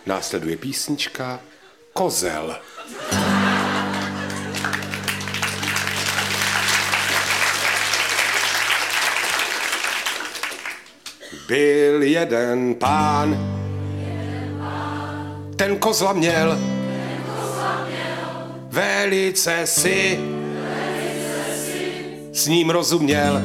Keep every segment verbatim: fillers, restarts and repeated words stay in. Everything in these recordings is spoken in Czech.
Následuje písnička Kozel. Byl jeden pán, ten kozla měl, velice si, s ním rozuměl,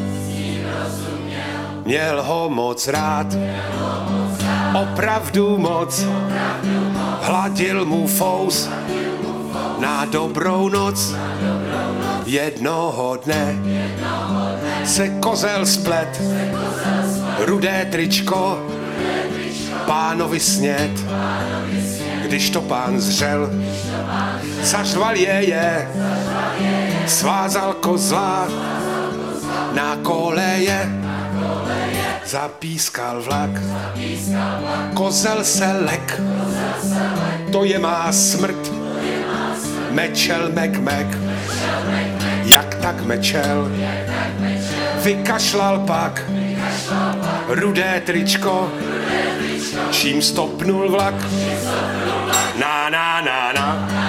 měl ho moc rád, opravdu moc, hladil mu fous na dobrou noc. Jednoho dne se kozel splet, rudé tričko pánovi snět. Když to pán zřel, zařval je je, svázal kozla na koleje, zapískal vlak, kozel se lek, to je má smrt, mečel mek mek, jak tak mečel, vykašlal pak rudé tričko, čím stopnul vlak. Na na na na